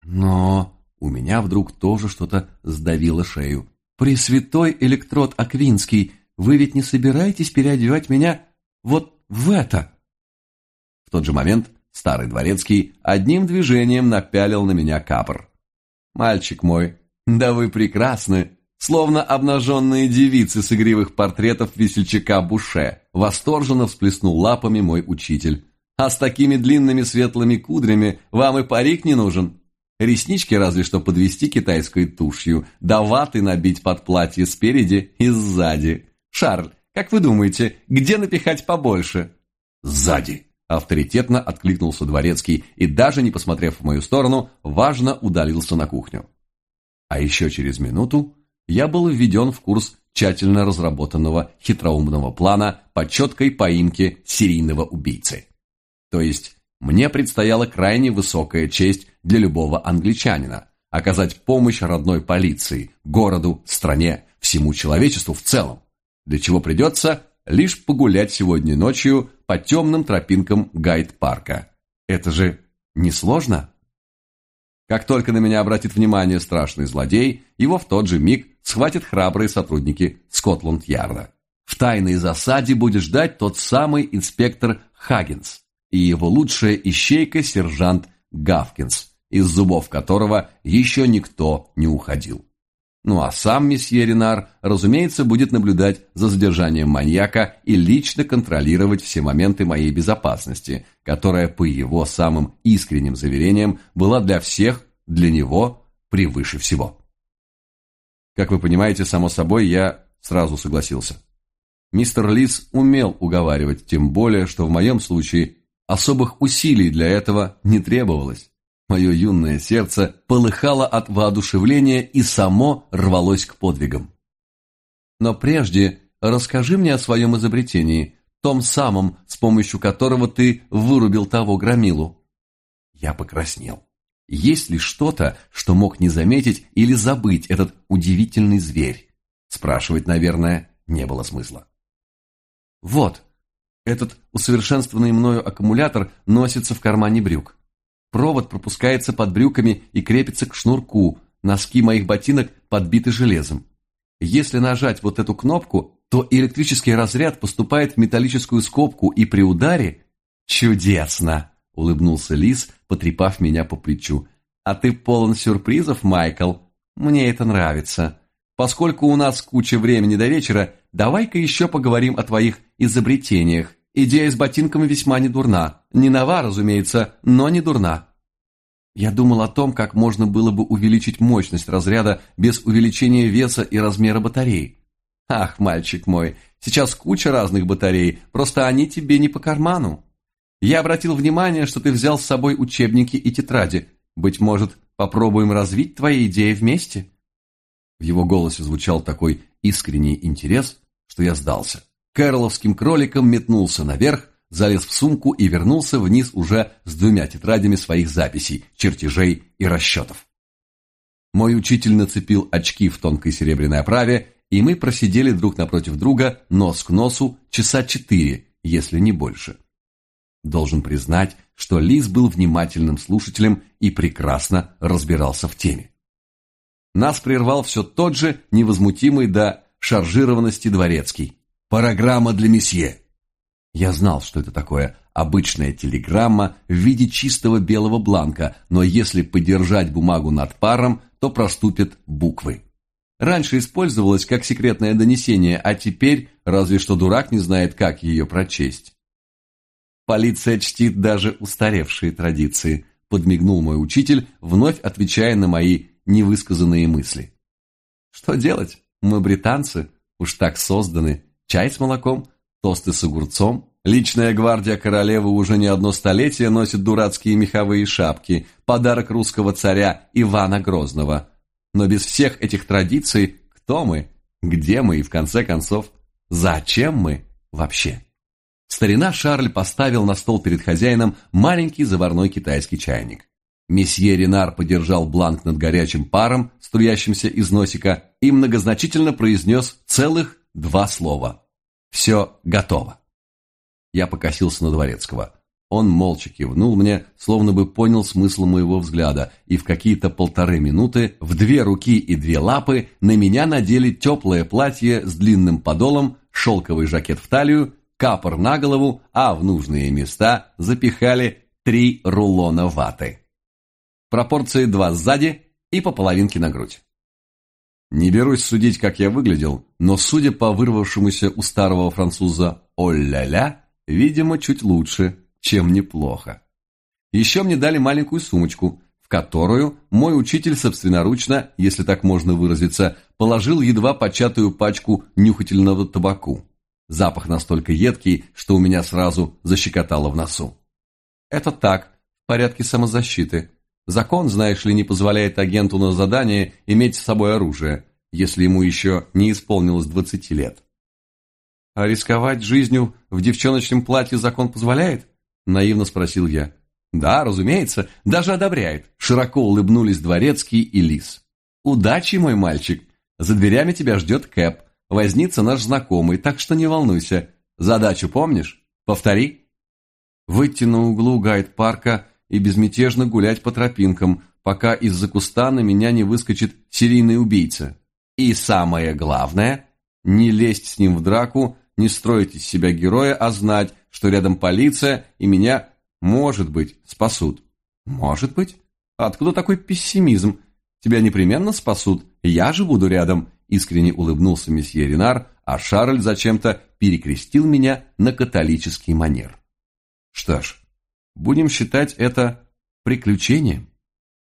Но у меня вдруг тоже что-то сдавило шею. «Пресвятой Электрод Аквинский, вы ведь не собираетесь переодевать меня вот в это?» В тот же момент старый дворецкий одним движением напялил на меня капор. «Мальчик мой, да вы прекрасны, словно обнаженные девицы с игривых портретов весельчака Буше», восторженно всплеснул лапами мой учитель. «А с такими длинными светлыми кудрями вам и парик не нужен. Реснички разве что подвести китайской тушью, да ваты набить под платье спереди и сзади. Шарль, как вы думаете, где напихать побольше?» «Сзади», — авторитетно откликнулся дворецкий и, даже не посмотрев в мою сторону, важно удалился на кухню. А еще через минуту я был введен в курс тщательно разработанного хитроумного плана по четкой поимке серийного убийцы. То есть мне предстояла крайне высокая честь для любого англичанина – оказать помощь родной полиции, городу, стране, всему человечеству в целом, для чего придется лишь погулять сегодня ночью по темным тропинкам Гайд-парка. Это же несложно? Как только на меня обратит внимание страшный злодей, его в тот же миг схватят храбрые сотрудники Скотланд-Ярда. В тайной засаде будет ждать тот самый инспектор Хаггинс и его лучшая ищейка сержант Гавкинс, из зубов которого еще никто не уходил. Ну а сам месье Ренар, разумеется, будет наблюдать за задержанием маньяка и лично контролировать все моменты моей безопасности, которая, по его самым искренним заверениям, была для всех, для него, превыше всего. Как вы понимаете, само собой, я сразу согласился. Мистер Лис умел уговаривать, тем более, что в моем случае особых усилий для этого не требовалось. Мое юное сердце полыхало от воодушевления и само рвалось к подвигам. Но прежде расскажи мне о своем изобретении, том самом, с помощью которого ты вырубил того громилу. Я покраснел. Есть ли что-то, что мог не заметить или забыть этот удивительный зверь? Спрашивать, наверное, не было смысла. Вот, этот усовершенствованный мною аккумулятор носится в кармане брюк. Провод пропускается под брюками и крепится к шнурку, носки моих ботинок подбиты железом. Если нажать вот эту кнопку, то электрический разряд поступает в металлическую скобку, и при ударе... «Чудесно!» — улыбнулся Лис, потрепав меня по плечу. «А ты полон сюрпризов, Майкл. Мне это нравится. Поскольку у нас куча времени до вечера, давай-ка еще поговорим о твоих изобретениях. Идея с ботинками весьма не дурна. Не нова, разумеется, но не дурна». Я думал о том, как можно было бы увеличить мощность разряда без увеличения веса и размера батареи. Ах, мальчик мой, сейчас куча разных батарей, просто они тебе не по карману. Я обратил внимание, что ты взял с собой учебники и тетради. Быть может, попробуем развить твои идеи вместе? В его голосе звучал такой искренний интерес, что я сдался. Кэроловским кроликом метнулся наверх, залез в сумку и вернулся вниз уже с 2 тетрадями своих записей, чертежей и расчетов. Мой учитель нацепил очки в тонкой серебряной оправе, и мы просидели друг напротив друга, нос к носу, часа 4, если не больше. Должен признать, что Лис был внимательным слушателем и прекрасно разбирался в теме. Нас прервал все тот же невозмутимый до шаржированности дворецкий. «Параграмма для месье». Я знал, что это такое. Обычная телеграмма в виде чистого белого бланка, но если подержать бумагу над паром, то проступят буквы. Раньше использовалась как секретное донесение, а теперь разве что дурак не знает, как ее прочесть. «Полиция чтит даже устаревшие традиции», подмигнул мой учитель, вновь отвечая на мои невысказанные мысли. «Что делать? Мы британцы, уж так созданы. Чай с молоком, тосты с огурцом. Личная гвардия королевы уже не одно столетие носит дурацкие меховые шапки, подарок русского царя Ивана Грозного. Но без всех этих традиций кто мы, где мы и, в конце концов, зачем мы вообще?» Старина Шарль поставил на стол перед хозяином маленький заварной китайский чайник. Месье Ренар подержал бланк над горячим паром, струящимся из носика, и многозначительно произнес целых 2 слова. «Все готово». Я покосился на дворецкого. Он молча кивнул мне, словно бы понял смысл моего взгляда, и в какие-то 1,5 минуты в 2 руки и 2 лапы на меня надели теплое платье с длинным подолом, шелковый жакет в талию, капор на голову, а в нужные места запихали 3 рулона ваты. Пропорции 2 сзади и по половинке на грудь. Не берусь судить, как я выглядел, но, судя по вырвавшемуся у старого француза «О-ля-ля», видимо, чуть лучше, чем неплохо. Еще мне дали маленькую сумочку, в которую мой учитель собственноручно, если так можно выразиться, положил едва початую пачку нюхательного табаку. Запах настолько едкий, что у меня сразу защекотало в носу. Это так, в порядке самозащиты. Закон, знаешь ли, не позволяет агенту на задание иметь с собой оружие, если ему еще не исполнилось 20 лет. А рисковать жизнью в девчоночном платье закон позволяет? Наивно спросил я. Да, разумеется, даже одобряет. Широко улыбнулись Дворецкий и Лис. Удачи, мой мальчик. За дверями тебя ждет Кэп. Возница наш знакомый, так что не волнуйся. Задачу помнишь? Повтори. Выйти на углу гайд-парка и безмятежно гулять по тропинкам, пока из-за куста на меня не выскочит серийный убийца. И самое главное, не лезть с ним в драку, не строить из себя героя, а знать, что рядом полиция и меня, может быть, спасут. Может быть? Откуда такой пессимизм? Тебя непременно спасут, я же буду рядом, искренне улыбнулся месье Ренар, а Шарль зачем-то перекрестил меня на католический манер. Что ж, будем считать это приключением.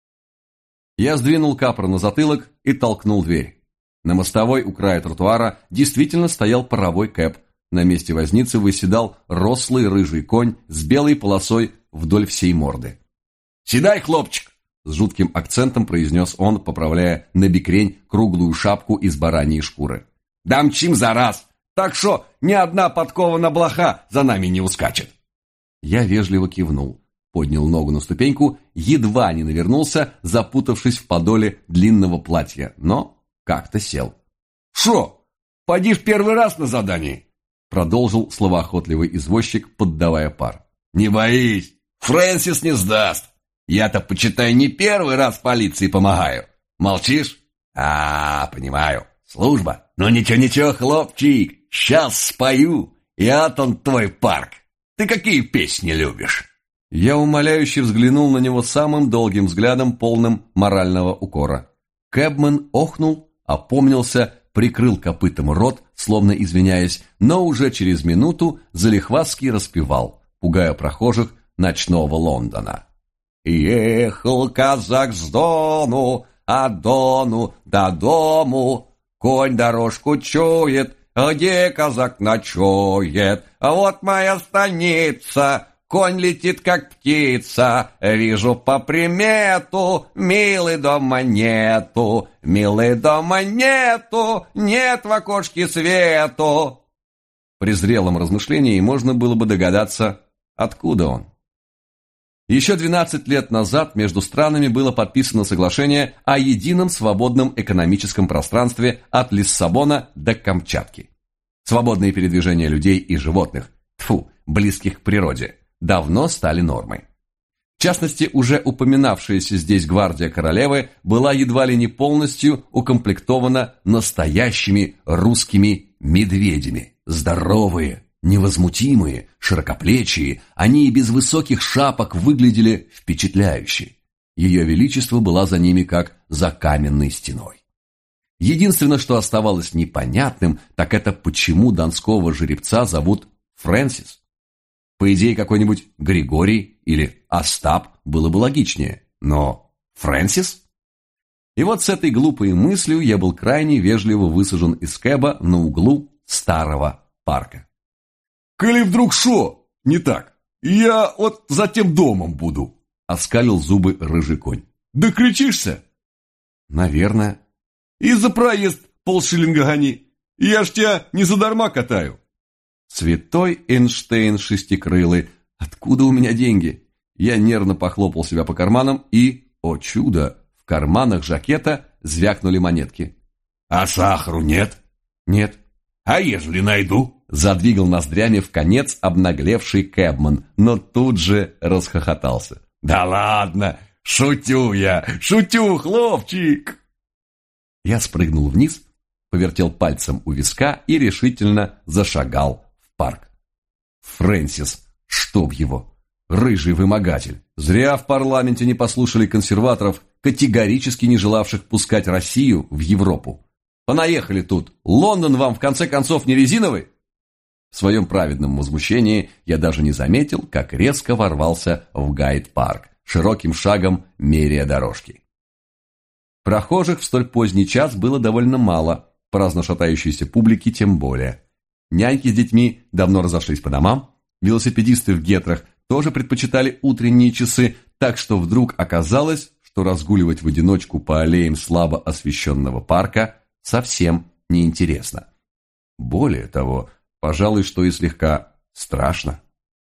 Я сдвинул капор на затылок и толкнул дверь. На мостовой у края тротуара действительно стоял паровой Кэп. На месте возницы восседал рослый рыжий конь с белой полосой вдоль всей морды. «Седай, хлопчик!» – с жутким акцентом произнес он, поправляя на бекрень круглую шапку из бараньей шкуры. «Да мчим за раз! Так что ни одна подкованная блоха за нами не ускачет!» Я вежливо кивнул, поднял ногу на ступеньку, едва не навернулся, запутавшись в подоле длинного платья, но как-то сел. «Шо, поди в первый раз на задании?» Продолжил словоохотливый извозчик, поддавая пар. «Не боись, Фрэнсис не сдаст. Я-то, почитай, не первый раз полиции помогаю. Молчишь? Понимаю, служба. Ну ничего, хлопчик, сейчас спою. Я-то твой парк. Ты какие песни любишь?» Я умоляюще взглянул на него самым долгим взглядом, полным морального укора. Кэбмен охнул, опомнился, прикрыл копытом рот, словно извиняясь, но уже через минуту залихватски распевал, пугая прохожих ночного Лондона. «Ехал казак с Дону, от Дону до дому, конь дорожку чует, где казак ночует, а вот моя станица». Конь летит, как птица, вижу по примету, милый дома нету, милый дома нету, нет в окошке свету. При зрелом размышлении можно было бы догадаться, откуда он. Еще 12 лет назад между странами было подписано соглашение о едином свободном экономическом пространстве от Лиссабона до Камчатки. Свободные передвижения людей и животных, близких к природе, давно стали нормой. В частности, уже упоминавшаяся здесь гвардия королевы была едва ли не полностью укомплектована настоящими русскими медведями. Здоровые, невозмутимые, широкоплечие, они и без высоких шапок выглядели впечатляюще. Ее величество была за ними как за каменной стеной. Единственное, что оставалось непонятным, так это почему донского жеребца зовут Фрэнсис. По идее, какой-нибудь Григорий или Остап было бы логичнее, но Фрэнсис? И вот с этой глупой мыслью я был крайне вежливо высажен из кэба на углу старого парка. «Коли вдруг шо не так, я вот за тем домом буду», — оскалил зубы рыжий конь. «Да кричишься?» «Наверное». «И за проезд полшиллинга гони, я ж тебя не задарма катаю». Святой Эйнштейн шестикрылый, откуда у меня деньги? Я нервно похлопал себя по карманам и, о чудо, в карманах жакета звякнули монетки. «А сахару нет?» «Нет». «А ежели найду?» задвигал ноздрями в конец обнаглевший кэбман, но тут же расхохотался. «Да ладно! Шутю я! Шутю, хлопчик!» Я спрыгнул вниз, повертел пальцем у виска и решительно зашагал в парк. Фрэнсис, чтоб его! Рыжий вымогатель! Зря в парламенте не послушали консерваторов, категорически не желавших пускать Россию в Европу. Понаехали тут! Лондон вам в конце концов не резиновый? В своем праведном возмущении я даже не заметил, как резко ворвался в Гайд-парк, широким шагом меряя дорожки. Прохожих в столь поздний час было довольно мало, праздно шатающейся публики тем более. Няньки с детьми давно разошлись по домам, велосипедисты в гетрах тоже предпочитали утренние часы, так что вдруг оказалось, что разгуливать в одиночку по аллеям слабо освещенного парка совсем неинтересно. Более того, пожалуй, что и слегка страшно.